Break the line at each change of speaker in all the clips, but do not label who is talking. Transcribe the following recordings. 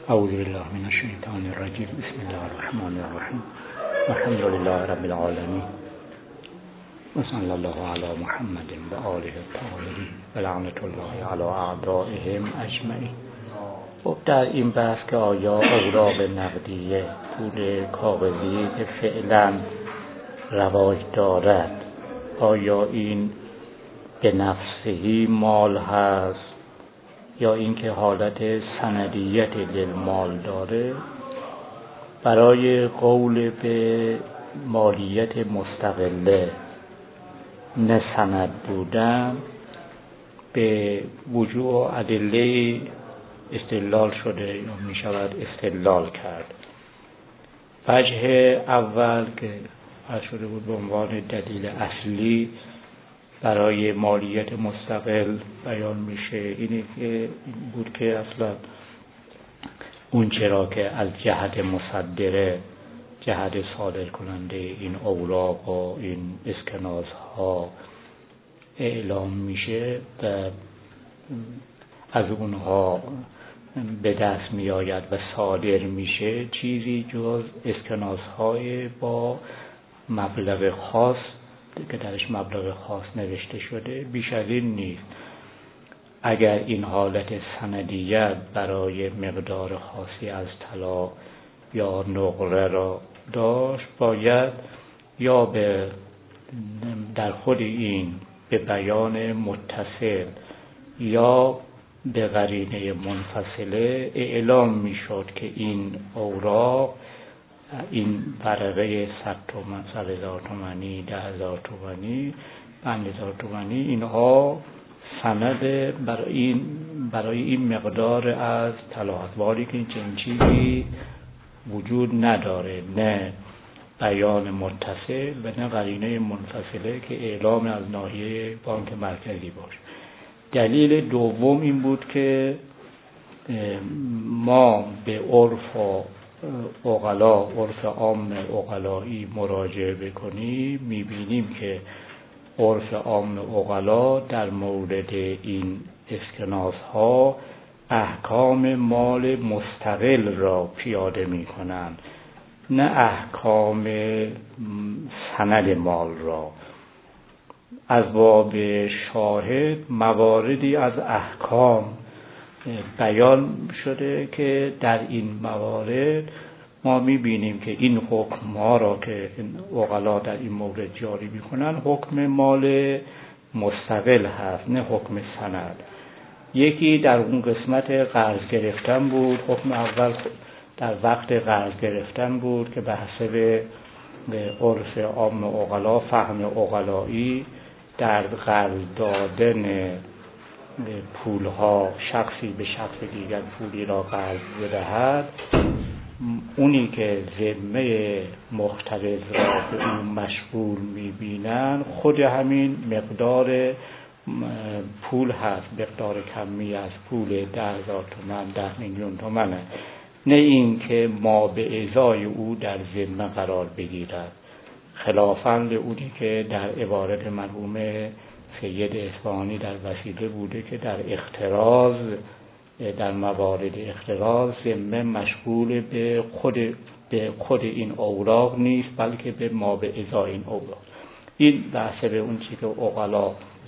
اعوذ بالله من الشیطان الرجیم. بسم الله الرحمن الرحیم. الحمد لله رب العالمین و صلی الله علی محمد و آله الطاهرین و لعنت الله علی اعدائهم اجمعین. خب در این بحث که آیا اوراق نقدیه، پول کاغذی که فعلا رواج دارد، آیا این به نفسهی مال هست یا اینکه حالت سندیت للمال داره، برای قول به مالیت مستقله نه سند بودن به وجوه ادله استدلال شده یا می شود استدلال کرد. وجه اول که عرض شده بود به عنوان دلیل اصلی برای مالیت مستقل بیان میشه اینه که این بود که اصلا اون چرا که از جهت مصدره، جهت صادر کننده این اوراق و این اسکناس‌ها اعلام میشه و از اونها به دست می آید و صادر میشه، چیزی جز اسکناس‌های با مبلغ خاص که درش مبلغ خاص نوشته شده بیش از این نیست. اگر این حالت سندیت برای مقدار خاصی از طلا یا نقره را داشت، باید یا در خود این به بیان متصل یا به قرینه منفصله اعلام میشد که این اوراق، این ورقه 100 تومان، 100,000 تومانی، 10,000 تومانی، 5,000 تومانی، اینها سند برای این مقدار از طلا است. ولی که این چیزی وجود نداره، نه بیان متصل و نه قرینه منفصله که اعلام از ناحیه بانک مرکزی باشه. دلیل دوم این بود که ما به عرف عام عقلایی مراجعه بکنیم، میبینیم که عرف عام عقلا در مورد این اسکناس ها احکام مال مستقل را پیاده میکنند، نه احکام سند مال را. از باب شاهد مواردی از احکام بیان شده که در این موارد ما میبینیم که این حکم ها را که عقلا در این مورد جاری میکنن حکم مال مستقل هست، نه حکم سند. یکی در اون قسمت قرض گرفتن بود. حکم اول در وقت قرض گرفتن بود که به حسب عرف عام عقلا، فهم عقلایی، در قرض دادن پولها شخصی به شخص دیگر پولی را قرض بدهد، اونی که ذمه مقترض را به اون مشغول میبینن خود همین مقدار پول هست، مقدار کمی از پول 10,000 تومان، 10 میلیون تومانه، نه این که ما به ازای او در ذمه قرار بگیرد، خلافاً اونی که در عبارت مرحوم سید اصفهانی در وسیله بوده که در اقتراض، در موارد اقتراض ذمه مشغول به خود این اوراق نیست، بلکه به ما به ازای این اوراق. این بحث به اون چی که عقلا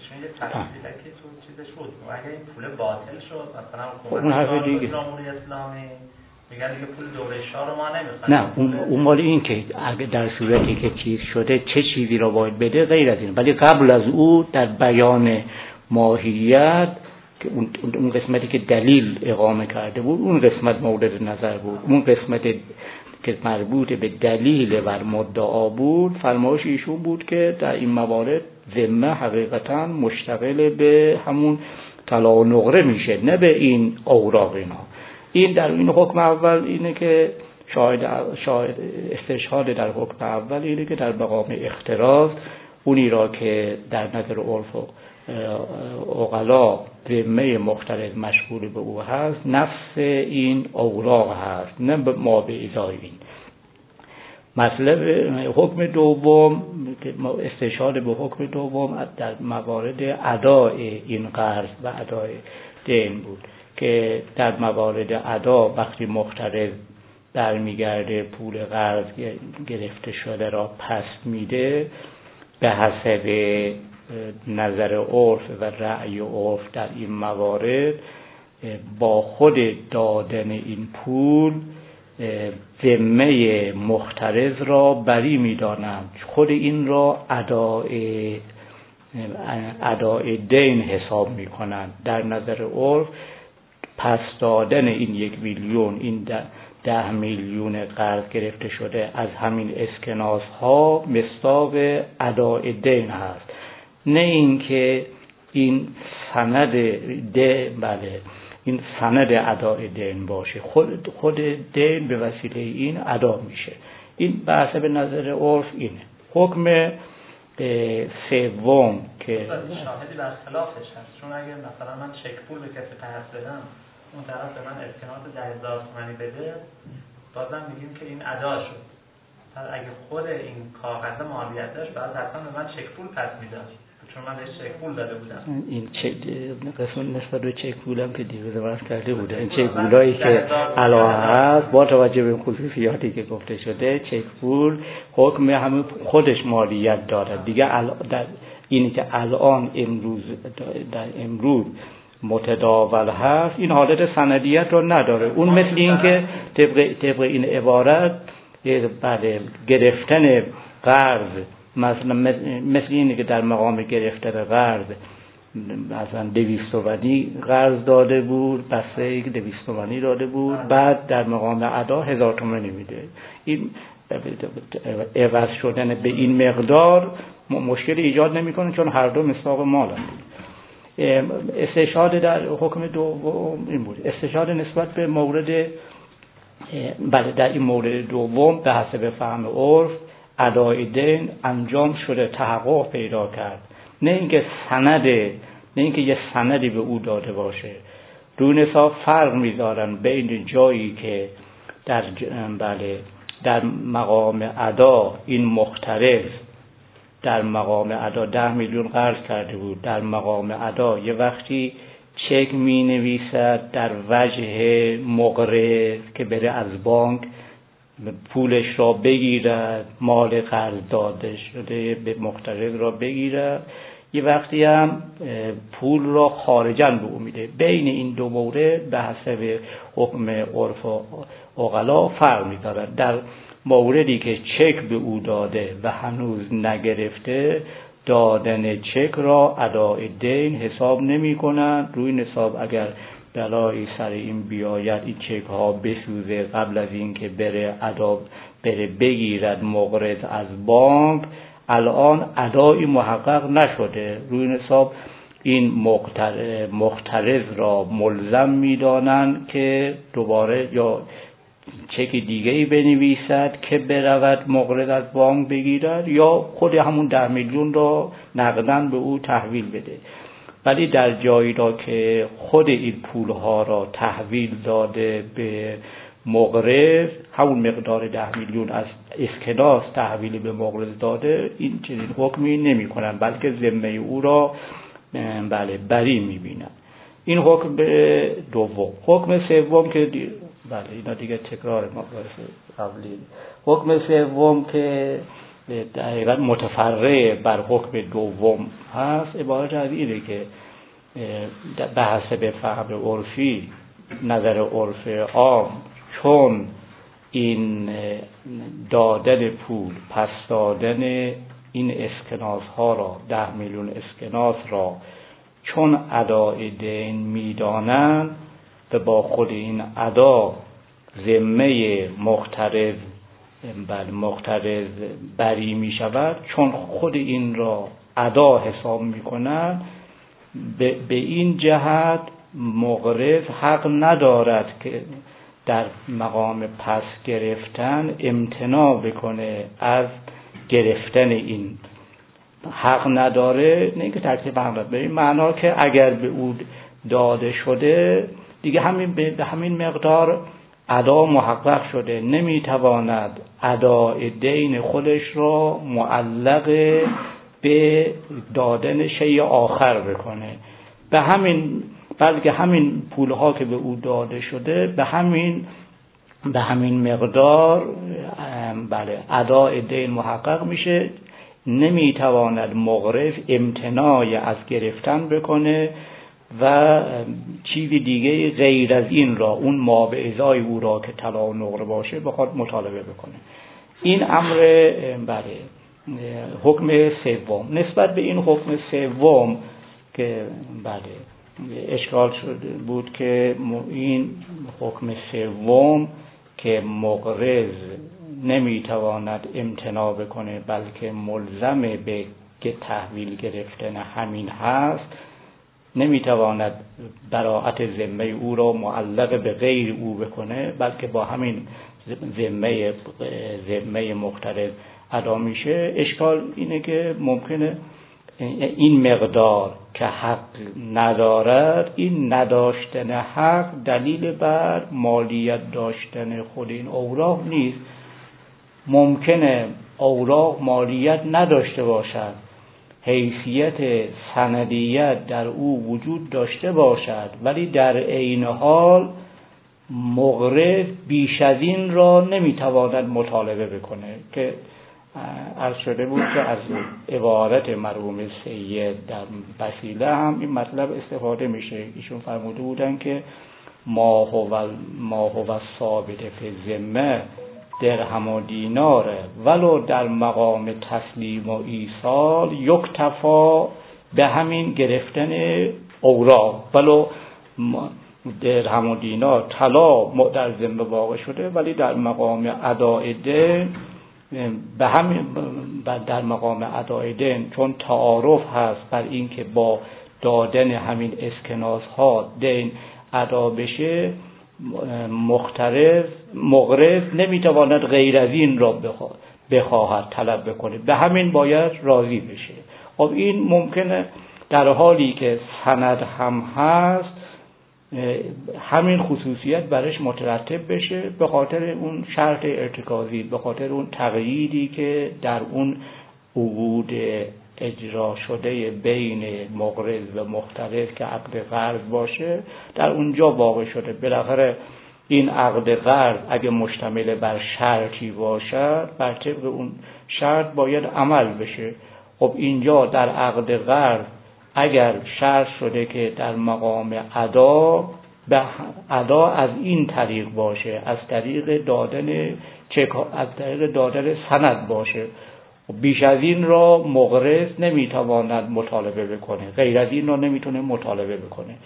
چیزش بود. اگه این پول باطل شد مثلا
اون حرف دیگه،
جمهوری اسلامی میگن دیگه پول دوره شاه رو ما نمیخوایم.
نه اون مال این که اگه در صورتی که چیز شده چه چیزی را باید بده غیر از این. ولی قبل از او در بیان ماهیت که اون قسمتی که دلیل اقامه کرده بود، اون قسمت مورد نظر بود. اون قسمت که مربوط به دلیل بر مدعا بود، فرمایش ایشون بود که در این موارد ذمه حقیقتا مشتغل به همون طلا و نقره میشه، نه به این اوراق اینا. این در این حکم اول اینه که شاهد استشهاد در حکم اول اینه که در مقام اقتراض اونی را که در نظر عرف و عقلا ذمه مقترض مشغول به او هست، نفس این اوراق هست، نه ما به ازای این. مطلب حکم دوم که استشهاد به حکم دوم در موارد ادای این قرض و ادای دین بود که در موارد ادا وقتی محترز برمیگرده پول قرض گرفته شده را پس میده، به حسب نظر عرف و رأی عرف در این موارد با خود دادن این پول ذمه محترز را بری می‌دانند، خود این را اداء دین حساب می‌کنند. در نظر عرف پس دادن این 1 میلیون، این 10 میلیون قرض گرفته شده از همین اسکناس ها مصداق اداء دین هست، نه اینکه این سند این سند اداء دین باشه، خود دین به وسیله این ادا میشه. این به حسب نظر عرف اینه. حکم سوم که
شاهدی بر خلافش هست، چون اگه مثلا من چک پول به کسی قرض بدم، اون طرف به من اسکناس 10,000 تومانی بده، بازم میگیم که این ادا شد. اگه خود این کاغذ مالیت داشت، بعد حتما به من چک پول پس میداد، چون من بهش چک پول داده بودم.
این قسم نسبت به چک پولم که دیروز عرض کرده بوده، این چک پولایی که الان هست با توجه به خصوصیاتی که گفته شده، چک پول حکم همه خودش مالیت داره دیگه. در اینی که الان امروز متداول هست، این حالت سندیت رو نداره. اون مثل این که طبق این عبارت بعد گرفتن قرض، مثل اینه که در مقام گرفتن قرض مثلا 200 تومانی قرض داده بود، بسته 200 تومانی داده بود، بعد در مقام ادا 1000 تومانی میده. این عوض شدن به این مقدار مشکل ایجاد نمیکنه، چون هر دو مصداق مال هست. استشهاد در حکم دوم این بود، استشهاد نسبت به مورد در این مورد دوم به حسب فهم عرف ادای دین انجام شده، تحقق پیدا کرد، نه اینکه یه سندی به او داده باشه. دونسا فرق میذارن بین جایی که در مقام ادا این محترز در مقام ادا 10 میلیون قرض کرده بود، در مقام ادا یه وقتی چک می نویسد در وجه مقرض که بره از بانک پولش را بگیرد، مال قرض داده شده به محترز را بگیرد، یه وقتی هم پول را خارجاً به او میده. بین این دو مورد به حسب حکم عرف و عقلا فرق می‌دارد. در موردی که چک به او داده و هنوز نگرفته، دادن چک را اداء دین حساب نمی کنند. روی نصاب اگر بلایی سر این بیاید، این چک ها بسوزه قبل از این که بره بگیرد مقرض از بانک، الان ادایی محقق نشده، روی نصاب این محترز را ملزم می دانند که دوباره یا چک دیگه‌ای بنویسد که برود مقرض از بانک بگیرد، یا خود همون 10 میلیون را نقداً به او تحویل بده. ولی در جایی را که خود این پولها را تحویل داده به مقرض، همون مقدار 10 میلیون از اسکناس تحویل به مقرض داده، این چنین حکمی نمی کنند، بلکه ذمه او را بری می بینند. این حکم دوم. حکم سوم که اینا دیگه تکرار قبلی. حکم سوم که دقیقاً متفرع بر حکم دوم هست، عبارت از اینه که به حسب فهم عرفی، نظر عرف عام، چون این دادن پول، پس دادن این اسکناس ها را، 10 میلیون اسکناس را چون اداء دین میدانند و با خود این ادا ذمه محترز بری می شود، چون خود این را ادا حساب می کنند، به این جهت مقرض حق ندارد که در مقام پس گرفتن امتناع بکنه از گرفتن این. حق نداره، نه اینکه تکلیف حق نداره، به این معنا که اگر به او داده شده دیگه به همین مقدار ادا محقق شده، نمیتواند اداء دین خودش را معلق به دادن شیء آخر بکنه. به همین بلکه همین پولها که به او داده شده به همین مقدار بله اداء دین محقق میشه. نمیتواند مقرض امتناع از گرفتن بکنه و چیز دیگه غیر از این را، اون ما به ازای او را که طلا و نقره باشه بخواد مطالبه بکنه. این امر بله حکم سوم. نسبت به این حکم سوم که بله اشکال شده بود که این حکم سوم که مقرض نمیتواند امتناع بکنه بلکه ملزم به تحویل گرفتن همین هست، نمیتواند براءت ذمه او را معلق به غیر او بکنه بلکه با همین ذمه مقترض ادا میشه. اشکال اینه که ممکنه این مقدار که حق ندارد، این نداشتن حق دلیل بر مالیت داشتن خود این اوراق نیست. ممکنه اوراق مالیت نداشته باشد، حیثیت سندیت در او وجود داشته باشد، ولی در عین حال مقرض بیش از این را نمیتواند مطالبه بکنه که عرض شده بود که از عبارت مرحوم سید در وسیله هم این مطلب استفاده میشه. ایشون فرموده بودن که ما هو ثابت فی ذمه درهم و دیناره ولو در مقام تسلیم و ایصال یکتفا به همین گرفتن اوراق. ولو درهم و دینار طلا در ذمه واقع شده ولی در مقام اداء دین به همین در مقام اداء دین چون تعارف هست بر این که با دادن همین اسکناس ها دین ادا بشه، مقرض نمیتواند غیر از این را بخواهد طلب بکنه، به همین باید راضی بشه. خب این ممکنه در حالی که سند هم هست همین خصوصیت برش مترتب بشه به خاطر اون شرط ارتکازی، به خاطر اون تقییدی که در اون عقود اجرا شده بین مقرض و مقترض که عقد قرض باشه در اونجا واقع شده. بالاخره این عقد قرض اگه مشتمل بر شرطی باشد، بر طبق اون شرط باید عمل بشه. خب اینجا در عقد قرض اگر شرط شده که در مقام ادا از این طریق باشه، از طریق دادن سند باشه، بیش از این را مقرض نمیتواند مطالبه بکنه، غیر از این را نمیتونه مطالبه بکنه.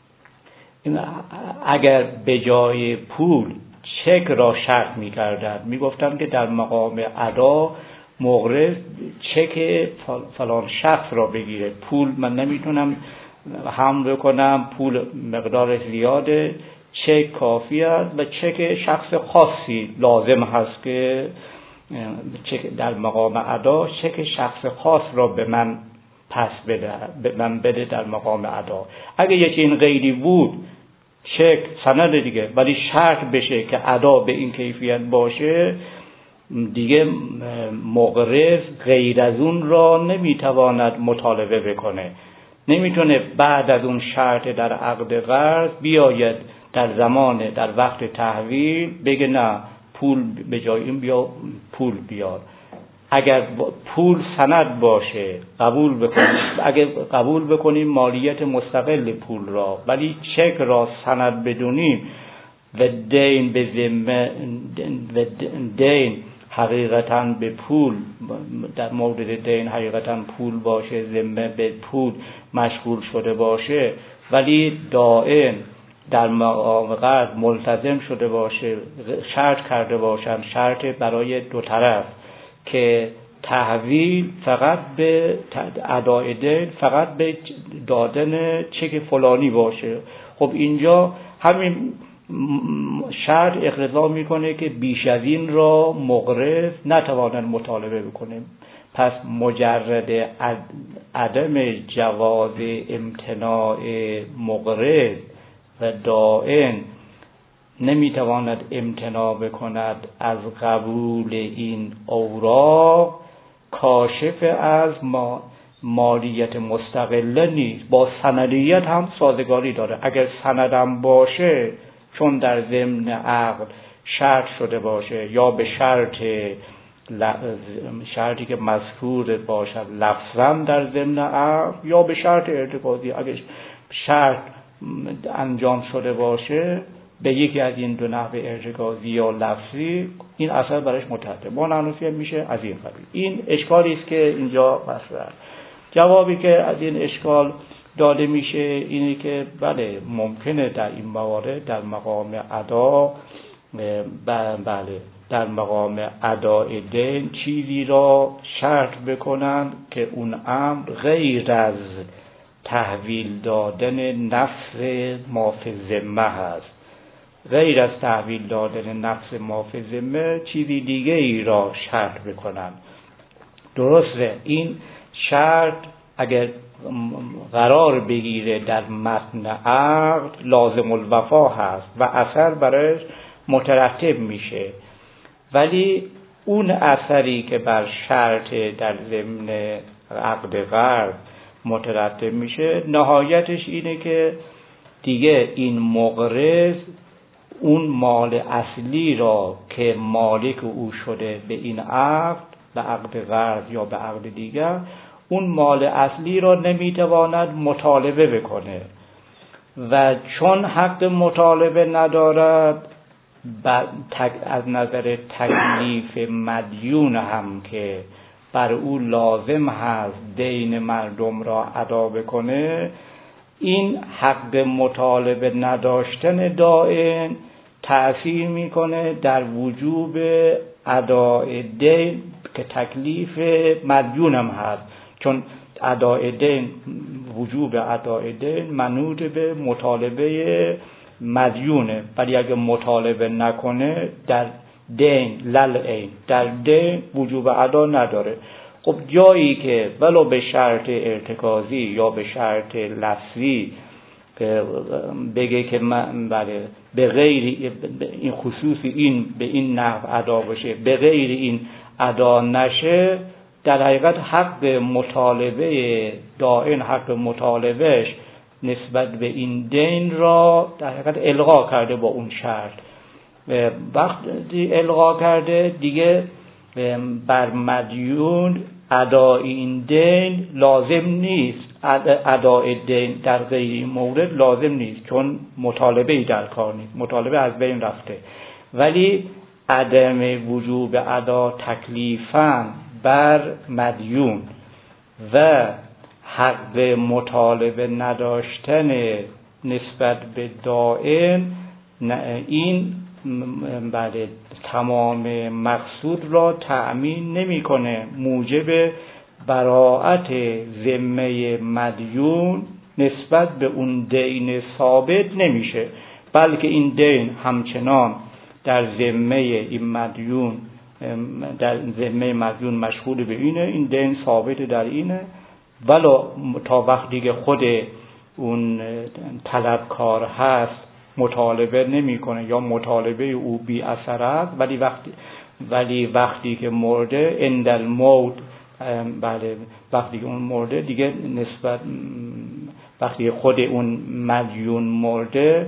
اگر به جای پول چک را شرط میکردن، میگفتن که در مقام ادا مقرض چک فلان شخص را بگیره، پول من نمیتونم حمل بکنم، پول مقدار زیاده، چک کافی است و چک شخص خاصی لازم هست که در مقام ادا چک شخص خاص را به من پس بده در مقام ادا. اگه یکی این غیری بود چک سند دیگه، ولی شرط بشه که ادا به این کیفیت باشه، دیگه مقرض غیر از اون را نمیتواند مطالبه بکنه. نمیتونه بعد از اون شرط در عقد قرض بیاید در وقت تحویل بگه نه پول به جای این پول بیار. اگر پول سند باشه قبول بکنیم مالیت مستقل پول را، ولی چک را سند بدونیم و دین به ذمه دین حقیقتاً به پول، در مورد دین حقیقتاً پول باشه، ذمه به پول مشغول شده باشه، ولی دائم در مقام قرض ملتزم شده باشه، شرط کرده باشن، شرط برای دو طرف که تحویل فقط به اداء دین فقط به دادن چک فلانی باشه. خب اینجا همین شرط اقتضا میکنه که بیش از این را مقرض نتواند مطالبه بکنه. پس مجرد عدم جواز امتناع مقرض و دائن نمیتواند امتناع بکند از قبول این اوراق، کاشف از مالیت مستقله نیست، با سندیت هم سازگاری داره. اگر سندم باشه چون در ضمن عقد شرط شده باشه یا به شرطی که مذکور باشد لفظاً در ضمن عقد یا به شرط ارتکازی، اگر شرط انجام شده باشه به یکی از این دو نحوه ارتکازی یا لفظی، این اثر برایش مترتب مانعنوسی میشه از این قبیل. این اشکالی است که اینجا مطرح. جوابی که از این اشکال داده میشه اینه که بله ممکنه در این موارد در مقام ادا در مقام ادای دین چیزی را شرط بکنن که اون امر غیر از تحویل دادن نفس ما فی الذمه هست. غیر از تحویل دادن نفس ما فی الذمه چیزی دیگه ای را شرط بکنن. درسته این شرط اگر قرار بگیره در متن عقد لازم الوفا هست و اثر برایش مترتب میشه، ولی اون اثری که بر شرط در ضمن عقد قرض مترتب میشه نهایتش اینه که دیگه این مقرض اون مال اصلی را که مالک او شده به این عقد، به عقد قرض یا به عقد دیگر، اون مال اصلی را نمیتواند مطالبه بکنه و چون حق مطالبه ندارد از نظر تکلیف مدیون هم که بر او لازم هست دین مردم را ادا بکنه، این حق مطالبه نداشتن دائن تأثیر میکنه در وجوب اداء دین که تکلیف مدیون هم هست، چون اداء دین وجوب اداء دین منوط به مطالبه مدیونه، ولی اگه مطالبه نکنه در دین للعین در دین وجوب ادا نداره. خب جایی که ولو به شرط ارتکازی یا به شرط لفظی بگه که من بله به غیر این خصوصی این به این نحو ادا بشه به غیر این ادا نشه، در حقیقت حق مطالبه دائن حق مطالبهش نسبت به این دین را در حقیقت الغا کرده با اون شرط. وقتی الغا کرده دیگه بر مدیون ادای این دین لازم نیست، ادای دین در غیر این مورد لازم نیست چون مطالبه‌ای در کار نیست، مطالبه از بین رفته، ولی عدم وجوب ادا تکلیفاً بر مدیون و حق مطالبه نداشتن نسبت به دائن این بله تمام مقصود را تأمین نمی‌کنه، موجب براءت ذمه مدیون نسبت به اون دین ثابت نمیشه، بلکه این دین همچنان در ذمه این مدیون در ذمه مدیون مشغول به اینه، این دین ثابت در اینه، ولی تا وقتی که خود اون طلبکار هست مطالبه نمیکنه یا مطالبه او بی اثر است، ولی وقتی که مرده عند الموت بله وقتی که اون مرده دیگه نسبت وقتی خود اون مدیون مرده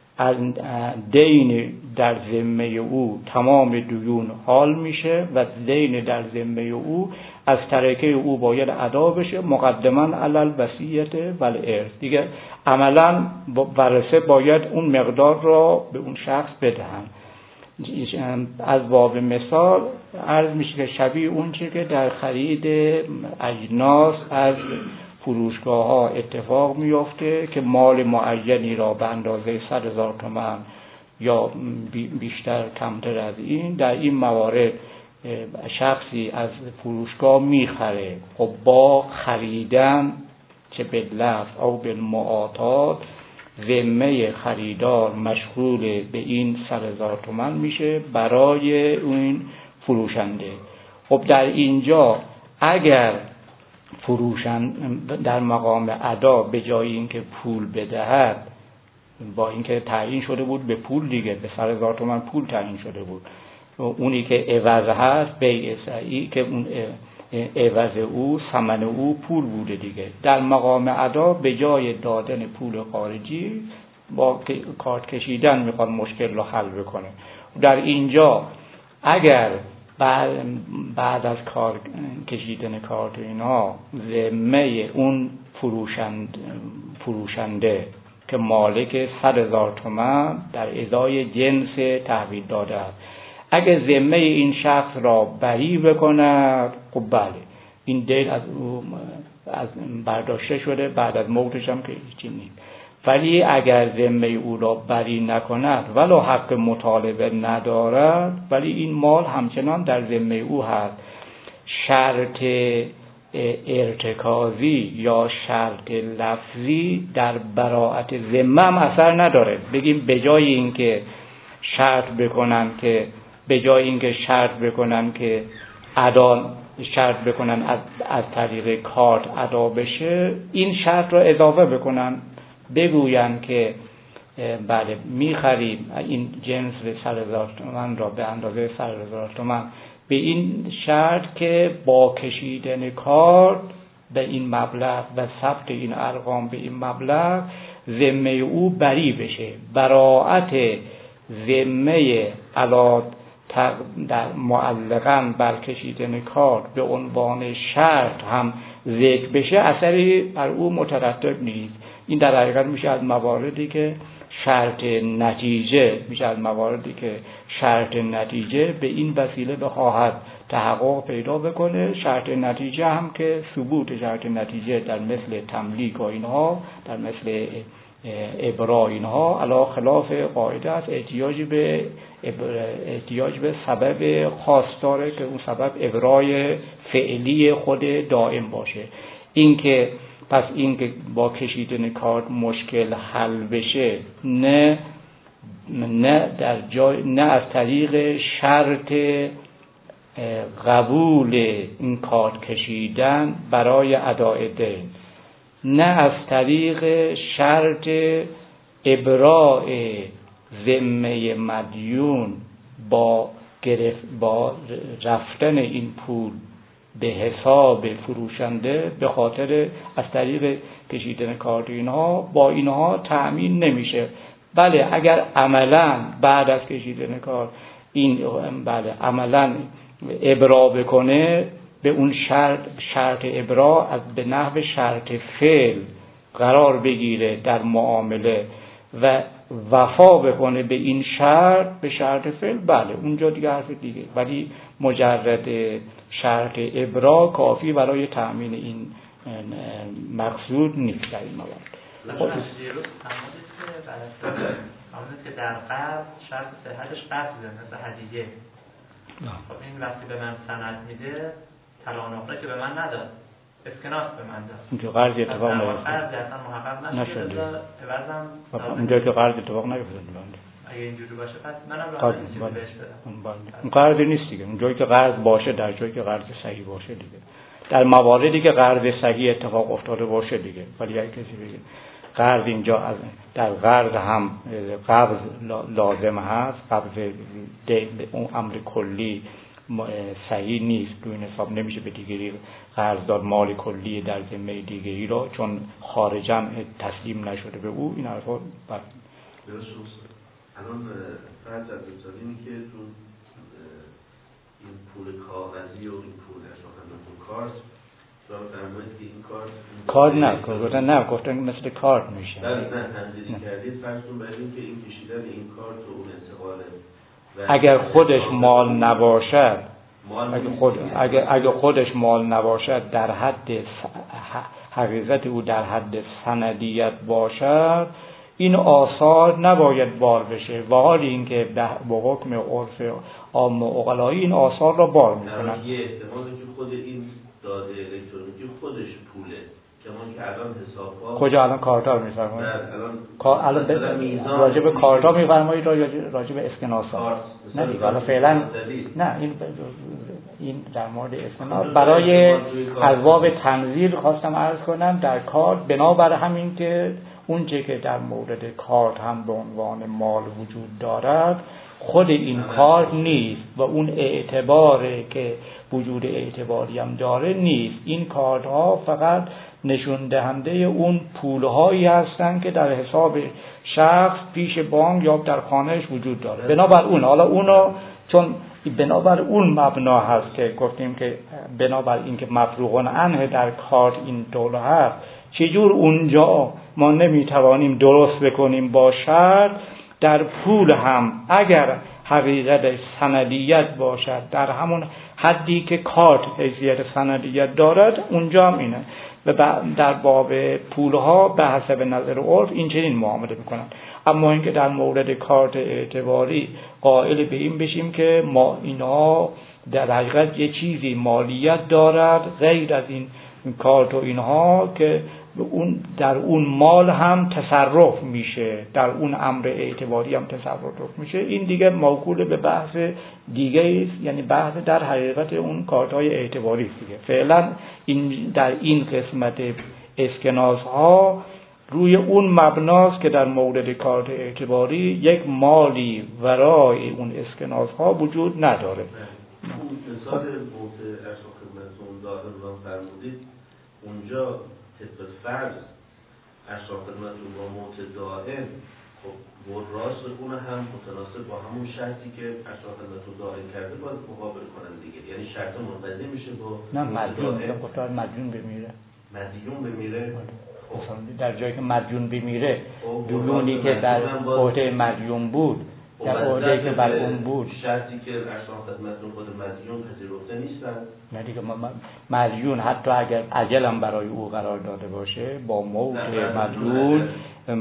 دین در ذمه او تمام دیون حال میشه و دین در ذمه او از ترکه او باید ادا بشه مقدما علی الوصیت و الارث، دیگه عملا ورثه باید اون مقدار را به اون شخص بدهن. از باب مثال عرض میشه که شبیه اون چیه که در خرید اجناس از فروشگاه ها اتفاق میفته که مال معینی را به اندازه 100,000 تومان یا بیشتر کمتر از این در این موارد شخصی از فروشگاه میخره، خب با خریدن چه به لفظ او بالمعاطات ذمه خریدار مشغول به این 100,000 تومان میشه برای اون فروشنده. خب در اینجا اگر در مقام ادا به جای اینکه پول بدهد، با اینکه تعیین شده بود به پول دیگه به 100,000 تومان پول تعیین شده بود، اونی که عوض هست بیع صحیح که اون عوض او ثمن او پول بوده دیگه. در مقام ادا به جای دادن پول خارجی با کارت کشیدن میخواد مشکل رو حل بکنه. در اینجا اگر بعد از کار کشیدن کارت اینا ذمه اون فروشنده که مالک 100,000 تومان در ازای جنس تحویل داده است، اگه ذمه این شخص را بری بکند، خب بله این دین از او برداشته شده، بعد از موتش هم که هیچی نیست. ولی اگر ذمه او را بری نکند ولو حق مطالبه ندارد، ولی این مال همچنان در ذمه او هست، شرط ارتکازی یا شرط لفظی در براءت ذمه هم اثر نداره. بگیم به جای اینکه شرط بکنن که شرط بکنن از طریق کارت ادا بشه، این شرط را اضافه بکنن، بگوین که بله میخریم این جنس 100,000 تومان را به اندازه 100,000 تومان به این شرط که با کشیدن کارت به این مبلغ و ثبت این ارقام به این مبلغ ذمه او بری بشه. براءت ذمه در معلقاً بر کشیدن کارت به عنوان شرط هم ذکر بشه، اثری بر او مترتب نیست. این در حقیقت میشه از مواردی که شرط نتیجه به این وسیله بخواهد تحقق پیدا بکنه. شرط نتیجه هم که ثبوت شرط نتیجه در مثل تملیک و اینها، در مثل ابرا اینها علی خلاف قاعده است، احتیاج به سبب خاص داره که اون سبب ابرای فعلی خود دائم باشه. اینکه با کشیدن کارت مشکل حل بشه، نه از طریق شرط قبول این کارت کشیدن برای اداء دین، نه از طریق شرط ابراء ذمه مدیون با رفتن این پول به حساب فروشنده به خاطر از طریق کشیدن کارت اینها، با اینها تأمین نمیشه. بله اگر عملا بعد از کشیدن کارت عملا ابرا بکنه، به اون شرط ابرا به نحو شرط فعل قرار بگیره در معامله و وفا بکنه به این شرط، به شرط فعل، بله اونجا دیگه حرف دیگه. ولی مجرد شرط ابرا کافی برای تأمین این مقصود نیست در این موارد.
که در قرض شرط صحتش قرضه مثل هدیه. خب این وقتی به من سند میده، طلا نقره که به من نداد، اسکناس به من داد.
اونجا قرض اتفاق نیفتاد.
قرض اصلا محقق نشده.
اونجا که قرض اتفاق نیفتاد.
اگه اینجوری باشه پس منم راحت چیزی بهش بدم.
اون قرض نیست دیگه. اونجایی که قرض باشه، در جایی که قرض صحیح باشه دیگه. در مواردی که قرض صحیح اتفاق افتاده باشه دیگه. ولی اگه کسی بگه قرض اینجا در قرض هم قبض لازم هست، قبض اون امر کلی صحیح نیست، تو این حساب نمیشه به دیگری قرض داد مال کلی در ذمه دیگری را، چون خارجاً تسلیم نشده به او. این حرفا
الان فرض از اینی که تو این پول کاغذی و این پول کارت فرمایید که این کارت
نه گفتن مثل کارت میشه.
نه تنظیم کردید فرضون برای این که این کشیدن این کارت و اون انتقاله.
اگر خودش مال نباشد، اگر خودش مال نباشد، در حد حقیقت او در حد سندیت باشد، این آثار نباید بار بشه. و حال اینکه به حکم عرف عام و عقلایی این آثار را بار میکنن.
یه احتمالی که خود این داده الکترونیکی خودش پوله، کمان که الان حساب‌ها
کجا الان کارتا میفرمایید؟ الان راجع به کارتا میفرمایید یا راجع به اسکناس‌ها؟ نه دیگه الان فعلا نه، این در مورد اسکناس برای ابواب تنزیل خواستم عرض کنم در کارت، بنابر همین که اون چه که در مورد کارت هم به عنوان مال وجود دارد، خود این کار نیست و اون اعتباره که وجود اعتباری هم داره نیست. این کارها فقط نشون دهنده اون پولهایی هستن که در حساب شخص پیش بانک یا در خانهش وجود داره. بنابر اون، حالا اونو چون بنابر اون مبنا هست که گفتیم که بنابر این که مفروغ عنه در کارت این طور هست، چجور اونجا ما نمیتوانیم درست بکنیم با شرط در پول هم اگر حقیقت سندیت باشد در همون حدی که کارت حیثیت سندیت دارد، اونجا هم اینه. و در باب پولها به حسب نظر عرف این چنین معامله میکنن. اما اینکه در مورد کارت اعتباری قائل به این بشیم که ما اینا در حقیقت یه چیزی مالیت دارد غیر از این کارت و اینها که اون در اون مال هم تصرف میشه، در اون امر اعتباری هم تصرف میشه، این دیگه موکول به بحث دیگه است، یعنی بحث در حقیقت اون کارت‌های اعتباری است دیگه. فعلا این در این قسمت اسکناس‌ها روی اون مبناست که در مورد کارت اعتباری یک مالی ورای اون اسکناس‌ها وجود نداره.
اون مثال موت ارشاد خدمتتون داخل فرمودید اونجا طبق فرض ارشاد خدمتتون با موت دائم خب وراث اون هم متناسب با همون شرطی که ارشاد خدمتتون دائم کرده باید مقابل کنن دیگه، یعنی شرط منقضی میشه با
نه مدیون بمیره.
مدیون بمیره
در جایی که مدیون بمیره دیونی که در عهده مدیون بود در عهده که بر اون بود،
شرطی که ارشاد خدمتتون خود مدیون پذیرفته نیستن.
نه دیگه مدیون حتی اگر اجلم برای او قرار داده باشه با موت مدیون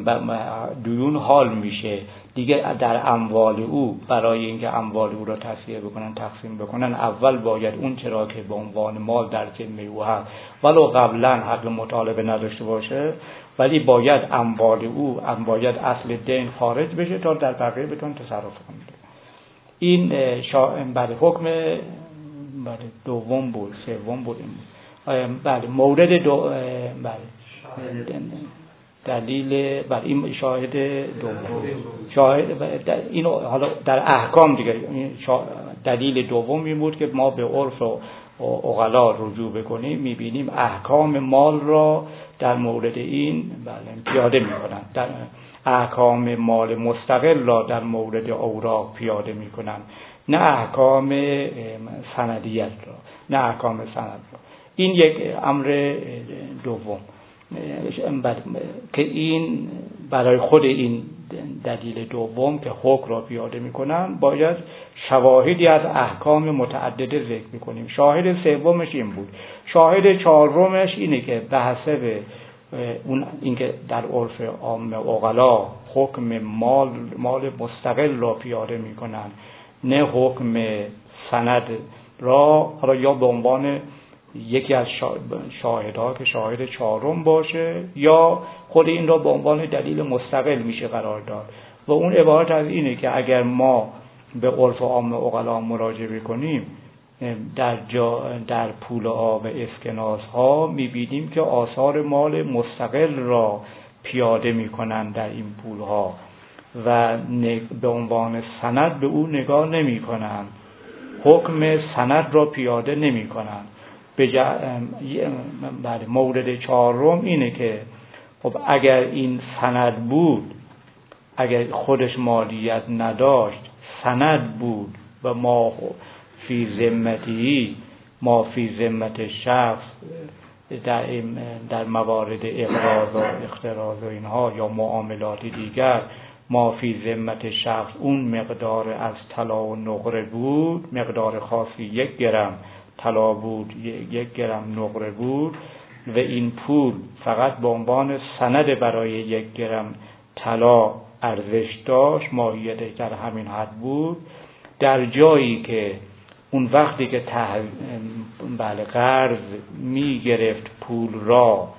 دیون حال میشه دیگه در اموال او. برای اینکه اموال او را تصفیه بکنن تقسیم بکنن اول باید اون چرا که به عنوان مال در ذمه او هست ولو قبلا حق مطالبه نداشته باشه، ولی باید اموال او باید اصل دین خارج بشه تا در بقیه بتون تصرف کنید. این بله حکم بله دوم بود، سوم بود. بله مورد دلیل بر این شاهد دوم، شاهد اینو حالا در احکام دیگه دلیل دوم این بود که ما به عرف و عقلا رجوع بکنیم میبینیم احکام مال را در مورد این بله پیاده میکنن، در احکام مال مستقل را در مورد اوراق پیاده میکنن، نه احکام سندیت را، نه احکام سند را. این یک امر دوم که این برای خود این دلیل دوم که حکم را پیاده میکنن باید شواهدی از احکام متعدده ذکر میکنیم. شاهد سومش این بود. شاهد چهارمش اینه که به حسب اون اینکه در عرف عام عقلا حکم مال مستقل را پیاده میکنن، نه حکم سند را، حالا یا به عنوان یکی از شاهدها که شاهد چهارم باشه یا خود این را به عنوان دلیل مستقل میشه قرار داد. و اون عبارت از اینه که اگر ما به عرف عام عقلا مراجعه کنیم در پول ها و اسکناس ها میبینیم که آثار مال مستقل را پیاده میکنن در این پول ها و به عنوان سند به او نگاه نمی کنن، حکم سند را پیاده نمی کنن. مورد چهارم اینه که خب اگر این سند بود، اگر خودش مالیت نداشت سند بود و ما فی ذمت شخص در موارد اقراض و اقتراض و اینها یا معاملات دیگر ما فی ذمت شخص اون مقدار از طلا و نقره بود، مقدار خاصی 1 گرم طلا بود 1 گرم نقره بود و این پول فقط به عنوان سند برای 1 گرم طلا ارزش داشت، ماهیتش در همین حد بود، در جایی که اون وقتی که قرض می گرفت پول را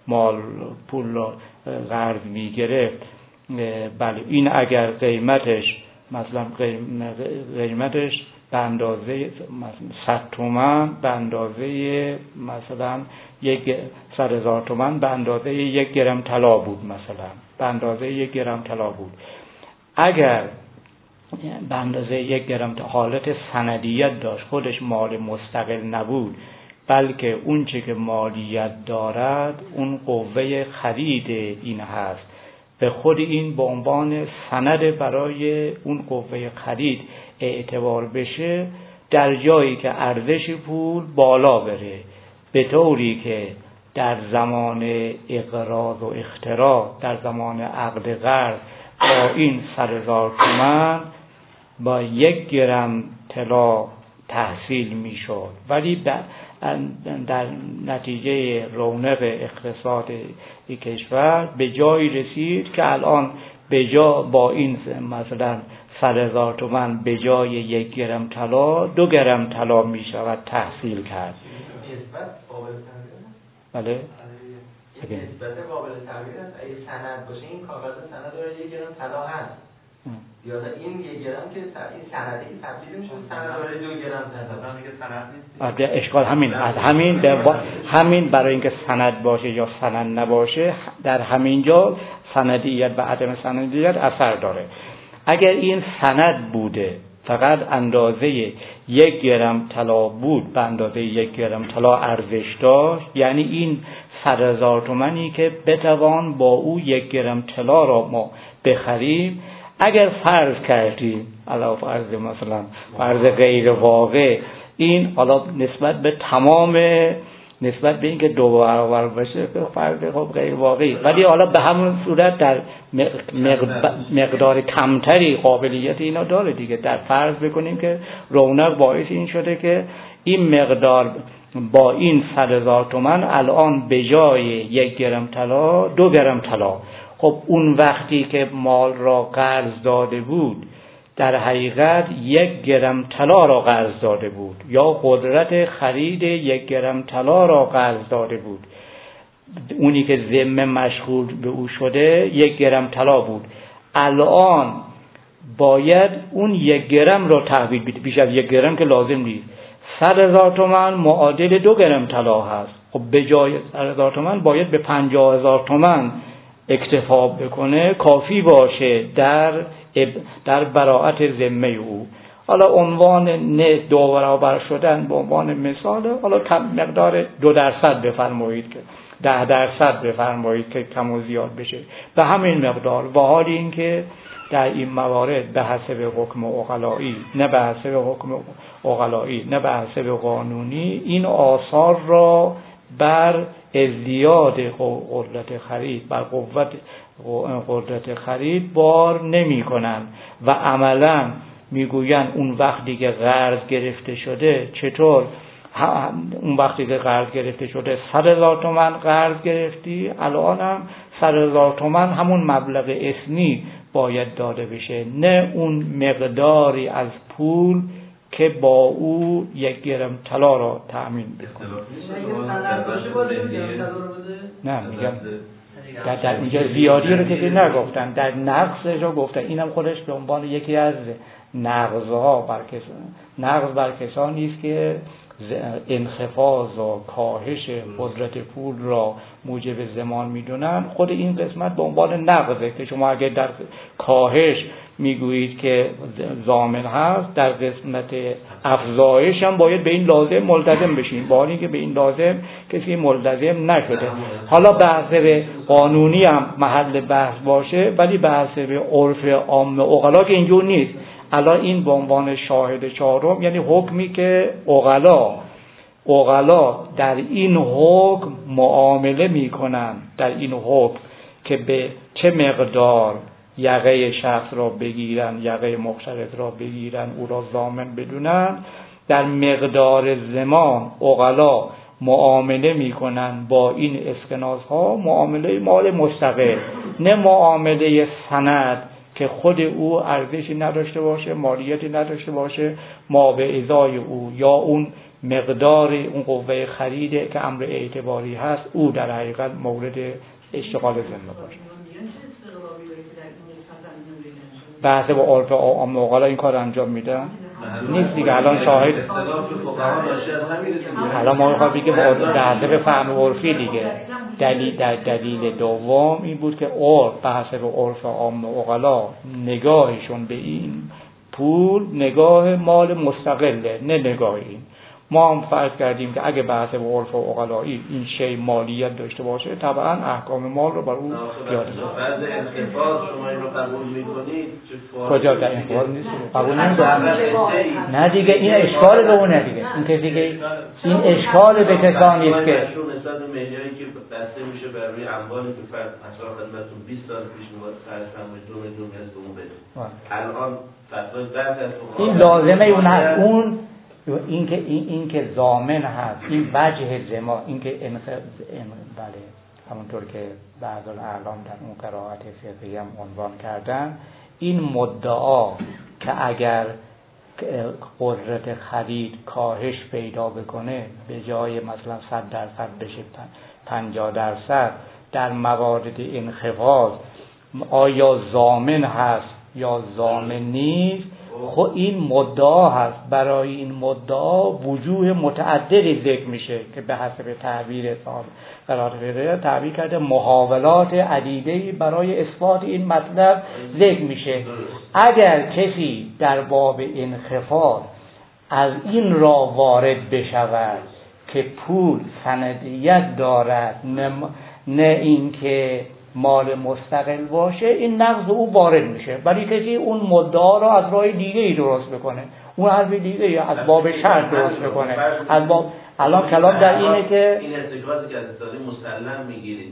قرض می گرفت، بله این اگر قیمتش مثلا قیمتش به اندازه 100 تومان به اندازه مثلا 100,000 تومان به اندازه 1 گرم طلا بود، مثلا به اندازه 1 گرم طلا بود. اگر به اندازه 1 گرم تا حالت سندیت داشت، خودش مال مستقل نبود، بلکه اون چه که مالیت دارد اون قوه خرید این هست، به خود این به عنوان سند برای اون قوه خرید اعتبار بشه، در جایی که ارزش پول بالا بره، به طوری که در زمان اقراض و اختراع، در زمان عقد قرض با این 100,000 تومان با 1 گرم طلا تحصیل میشد، ولی در نتیجه رونق اقتصاد کشور به جایی رسید که الان به جا با این مثلا 100,000 تومان به جای 1 گرم طلا 2 گرم طلا می شود تحصیل کرد.
نسبت قابل تغییر است؟
بله.
نسبت قابل تغییر است. اگه سند باشه این کاغذ سند داره 1 گرم طلا هست. یا این 1 گرم که این سندی که تبدیل میشه سند داره 2 گرم طلا. میگه سند نیست.
اشکال همین برای اینکه سند باشه یا سند نباشه، در همین جا سندیت و عدم سندیت اثر داره. اگر این سند بوده فقط اندازه 1 گرم طلا بود، به اندازه 1 گرم طلا ارزش داشت، یعنی این 100,000 تومانی که بتوان با او 1 گرم طلا را ما بخریم، اگر فرض کردیم علاوه فرض مثلا فرض غیر واقع، این حالا نسبت به اینکه 2 برابر باشه فرض خب غیر واقعی، ولی حالا به همون صورت در مقدار کمتری قابلیت اینا داره دیگه. در فرض بکنیم که رونق باعث این شده که این مقدار با این 100,000 تومان الان به جای 1 گرم طلا 2 گرم طلا. خب اون وقتی که مال را قرض داده بود در حقیقت 1 گرم طلا را قرض داده بود، یا قدرت خرید 1 گرم طلا را قرض داده بود. اونی که ذمه مشغول به او شده 1 گرم طلا بود، الان باید اون 1 گرم را تحویل بده، بیش از 1 گرم که لازم نیست. 100,000 تومان معادل 2 گرم طلا هست. خب به جای 100,000 تومان باید به 50,000 تومان اکتفا بکنه، کافی باشه در براءت ذمه او. حالا عنوان نه 2 برابر شدن به عنوان مثال، حالا مقدار 2% بفرمایید که 10% بفرمایید که کم و زیاد بشه به همین مقدار، و حال این که در این موارد به حسب حکم عقلایی نه به حسب حکم عقلایی نه به حسب قانونی این آثار را بر ازدیاد قدرت خرید، بر قوت قدرت خرید بار نمی کنن و عملا میگوین اون وقتی که قرض گرفته شده، چطور اون وقتی که قرض گرفته شده 100,000 تومان قرض گرفتی، الان هم 100,000 تومان همون مبلغ اسمی باید داده بشه، نه اون مقداری از پول که با او 1 گرم طلا را تأمین بکنه. نه میگم در اینجا زیادی رو که نگفتن، در نقص رو گفتن. اینم خودش به عنوان یکی از نقضها نقض بر کسانی است که انخفاض و کاهش قدرت پول را موجب زمان میدونن. خود این قسمت به عنوان نقضه که شما اگر در کاهش میگویید که ضامن هست، در قسمت افزایش هم باید به این لازم ملتزم بشین، با اینکه به این لازم کسی ملتزم نشده. حالا به حسب قانونی هم محل بحث باشه، ولی به حسب عرف عام عقلا که اینجور نیست. الان این به عنوان شاهد چهارم، یعنی حکمی که عقلا در این حکم معامله میکنن، در این حکم که به چه مقدار یقه شخص را بگیرن، یقه مقترض را بگیرن، او را ضامن بدونن، در مقدار زمان عقلا معامله میکنن با این اسکناسها، معامله مال مستقل، نه معامله سند که خود او ارزشی نداشته باشه، مالیتی نداشته باشه، ما به ازای او یا اون مقدار اون قوه خرید که امر اعتباری هست او در حقیقت مورد اشتغال ذمه باشه. بحث با عرف عام عقلا این کار انجام میدن نیست دیگه. الان شاهد الان ما میخوام بگیم در حسب فهم عرفی دیگه. دلیل دوم این بود که عرف به حسب عرف عام عقلا نگاهشون به این پول نگاه مال مستقله، نه نگاه این. ما هم فرض کردیم که اگه بحث به عرف و عقلایی این شی مالیت داشته باشه طبعا احکام مال رو بر اون پیاده کنید.
بعد انخفاض شما این رو قبول می‌کنید؟
کجا در انخفاض نیست؟ قبول نمی‌کنم. نه دیگه این اشکال به اونه دیگه. این که دیگه این اشکال به کسانی است که
نسبت مهریه‌ای که بسته میشه بر روی اموالی که فرض مثلا خدمتتون 20 سال پیش می‌بود خرج سرمایه 2 میلیون از اون بده. الان فتوای بعد از
این لازمه اون هست. اون این که ضامن هست، این وجه زما، این که بله همونطور که بعض الاعلام در اون قرائت فقهی هم عنوان کردن، این مدعا که اگر قدرت خرید کاهش پیدا بکنه به جای مثلا 100% بشه 50% در موارد انخفاض آیا ضامن هست یا ضامن نیست؟ خب این مدعا هست. برای این مدعا وجوه متعددی ذکر میشه که به حسب تعبیر قرائت فقهی تعبیر کرده محاولات عدیده‌ای برای اثبات این مطلب ذکر میشه. اگر کسی در باب انخفاض از این را وارد بشود که پول سندیت دارد نه اینکه مال مستقل باشه، این نقض او وارد میشه. ولی کسی اون مدعا را از راه دیگه ای درست بکنه، اون حرف دیگه ای از باب شرط درست بکنه، از باب الان کلام در اینه که
این ارتکازی که از استادی مسلم میگیرید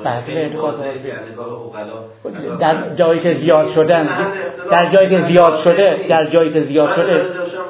بفرمایید در جایی که زیاد شدن، در جایی که زیاد شده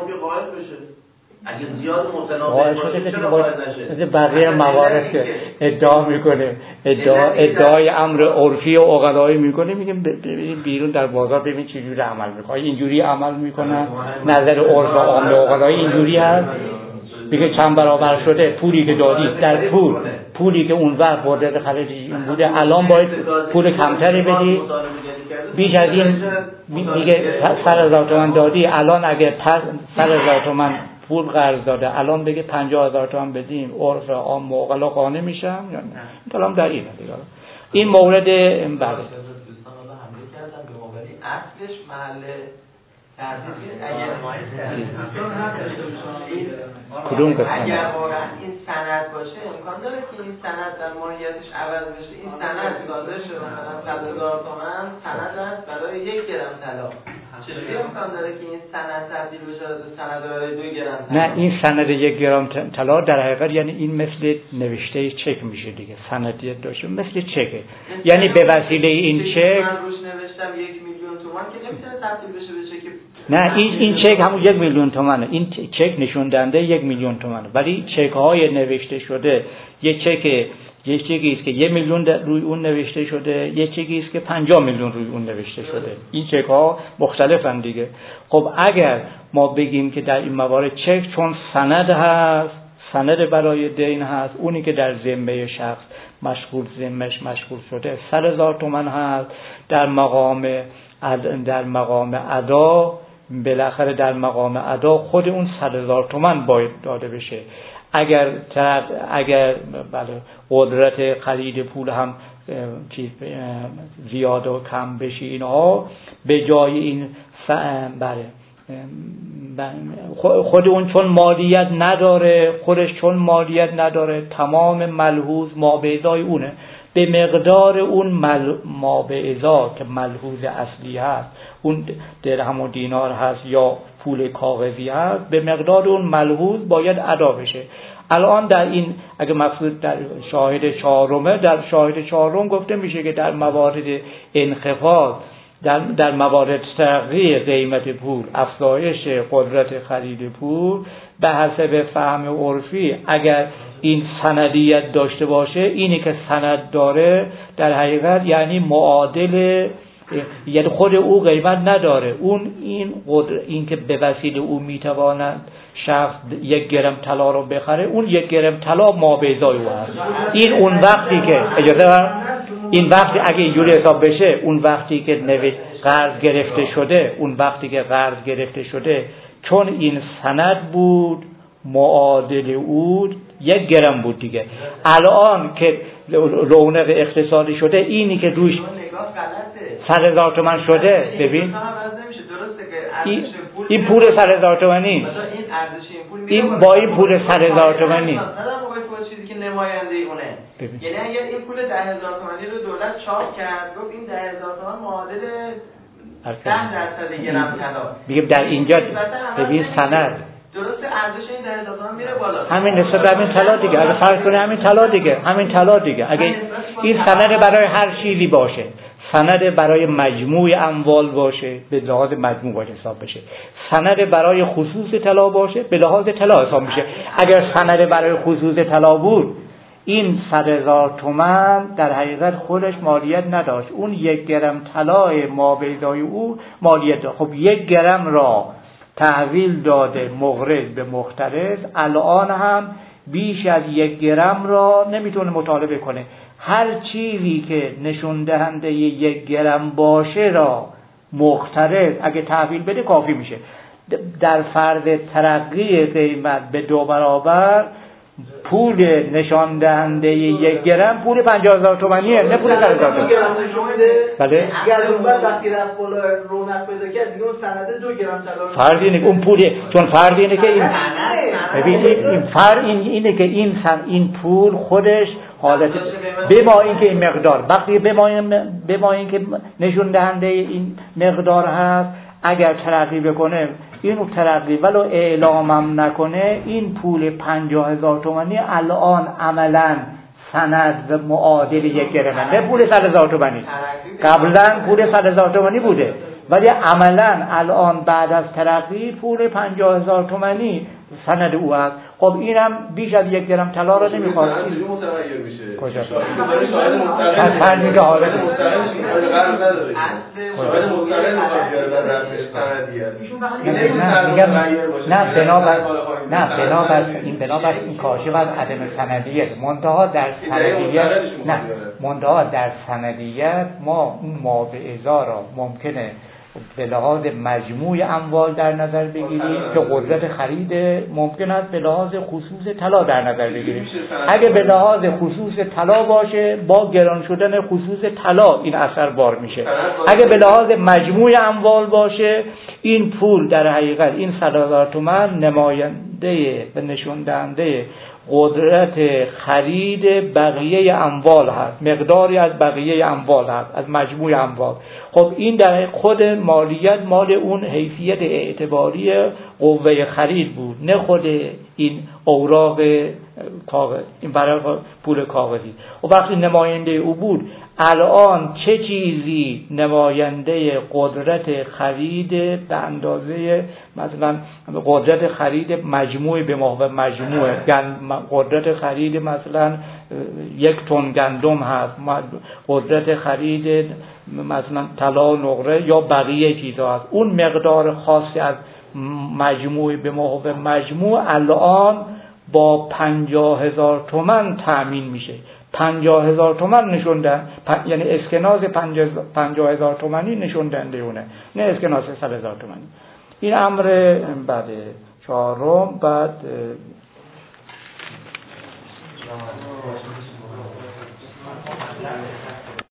اگه زیاد متناوب باشه
مثل بقیه موارد که ادعا میکنه ادعای امر عرفی و عقلایی میکنه، میگیم ببینید بیرون در بازار ببین چه جوری عمل میکنه، اینجوری عمل میکنن، نظر عرف و عام و عقلایی اینجوری هست. میگه چند برابر شده پولی که دادی، در پولی که اون وقت قدرت خریدی این بوده الان باید پول کمتری بدی، بیش از این میگه 100,000 تومان دادی، الان اگه 100,000 تومان پول قرض داده الان بگه 50,000 تومان بدیم، عرف عام و عقلا قانع میشن یا نه؟ کلام در اینه دیگه. این مورد بله
دوستان حالا حمله کردن به ما، ولی اصلش محل
کدوم قسمت؟
اگر واقعا این سند باشه امکان داره که این سند در ماهیتش عوض بشه. این سند صادر شده مثلا 100,000 تومان سند است برای 1 گرم طلا، چطوری امکان داره که این سند تبدیل بشه به سند برای 2 گرم طلا؟
نه، این سند 1 گرم طلا در حقیقت یعنی این مثل نوشته چک میشه دیگه، سندیت داشته مثل چکه، یعنی به وسیله این چک
من روش نوشتم 1 میلیون تومان که نمیتونه تبدیل بشه به چک.
نه، این چک همون 1 میلیون تومانه، این چک نشون دهنده 1 میلیون تومانه، ولی چک های نوشته شده یه چکی است که 1 میلیون روی اون نوشته شده، یه چکی است که 50 میلیون روی اون نوشته شده. این چک ها مختلفن دیگه. خب اگر ما بگیم که در این موارد چک چون سند هست، سند برای دین هست، اونی که در ذمه شخص ذمه‌اش مشغول شده 100,000 تومان هست، در مقام ادا بالاخره در مقام ادا خود اون 100,000 تومان باید داده بشه. اگر بله قدرت خرید پول هم زیاد و کم بشه اینها، به جای این بله خود اون چون مالیت نداره تمام ملحوظ مابعضای اونه، به مقدار اون مابعضا که ملحوظ اصلی هست، اون درهم و دینار هست یا پول کاغذی هست، به مقدار اون ملحوظ باید ادا بشه. الان در این اگه مقصود در شاهد چهارم گفته میشه که در موارد انخفاض، در موارد تغییر قیمت پول، افزایش قدرت خرید پول، به حسب فهم عرفی اگر این سندیت داشته باشه، اینی که سند داره در حقیقت یعنی معادل، یعنی خود او قیمت نداره، این که به وسیله او میتواند شخص 1 گرم طلا رو بخره، اون 1 گرم طلا مابعضای او هست. این اون وقتی که این وقتی اگه اینجوری حساب بشه، اون وقتی که قرض گرفته شده چون این سند بود معادل او 1 گرم بود دیگه. الان که رونق اقتصادی شده، اینی که روش 100,000 تومان شده، ببین
درسته که
این پول 100,000 تومانی
مثلا این ارزش این پول
این با این پول 100,000 تومانی
نه موقع چیزی که نماینده اونه. یعنی اگر این پول 10,000 تومانی رو دولت چاپ کرد گفت این 10,000 تومان معادل 10% گرم طلا.
میگم در اینجا ببین سند
درسته ارزش این 10,000 تومان میره بالا.
همین نسبت همین طلا دیگه. اگه فرض کنه همین طلا دیگه اگه این سند برای هر چیزی باشه، سند برای مجموع اموال باشه به لحاظ مجموع باشه حساب بشه، سند برای خصوص طلا باشه به لحاظ طلا حساب میشه. اگر سند برای خصوص طلا بود این 100,000 تومان در حقیقت خودش مالیت نداشت، اون 1 گرم طلای مابیضای او مالیت داشت. خب 1 گرم را تحویل داده مقرض به مقترض، الان هم بیش از 1 گرم را نمیتونه مطالبه کنه. هر چیزی که نشون دهنده 1 گرم باشه را مقترض اگه تحویل بده کافی میشه. در فرض ترقی قیمت به 2 برابر پول نشان دهنده 1 گرم پول 50,000 تومانیه، نه پول 100,000 تومان. بله
اگر اون وقتی رفت بالا رونق پیدا کرد دیگه اون سند 2 گرم طلا
فرض اینه اون پول، چون فرض اینه که این ببین این فرض اینه که این پول خودش حالت بما اینکه این مقدار وقتی بما اینکه نشون دهنده این مقدار هست، اگر ترقی بکنه این ترقی ولو اعلامم نکنه این پول 50,000 تومانی الان عملا سند و معادل 1 گرم، نه پول 100,000 تومانی. قبلا پول 100,000 تومانی بوده ولی عملا الان بعد از ترقی پول 50,000 تومانی سند او هست. خب اینم بیش از 1 گرم طلا رو نمیخواد.
متغیر میشه.
کجا؟
شاهد
فرضی که حالت بنابر این کاشف از عدم سندیت منتها در سندیت ما اون مابعضا را ممکنه به لحاظ مجموع اموال در نظر بگیریم که قدرت خرید ممکن است به لحاظ خصوص طلا در نظر بگیریم. اگه به لحاظ خصوص طلا باشه با گران شدن خصوص طلا این اثر بار میشه. اگه به لحاظ مجموع اموال باشه این پول در حقیقت این 100,000 تومان نماینده و نشون دهنده قدرت خرید بقیه اموال هست، مقداری از بقیه اموال هست، از مجموع اموال. خب این در خود مالیت مال اون حیثیت اعتباری قوه خرید بود، نه خود این اوراق کاغذ، این برای پول کاغذی. و وقتی نماینده او بود الان چه چیزی نماینده قدرت خرید به اندازه مثلا قدرت خرید مجموع به موقع مجموع قدرت خرید مثلا 1 تن گندم هست، قدرت خرید مثلا طلا نقره یا بقیه چیزها هست، اون مقدار خاصی از مجموع به موقع مجموع الان با 50,000 تومان تأمین میشه. 50,000 تومان نشونده، یعنی اسکناس 50,000 تومانی نشوندنده اونه، نه اسکناس 100,000 تومانی. این امر بعد 4 بعد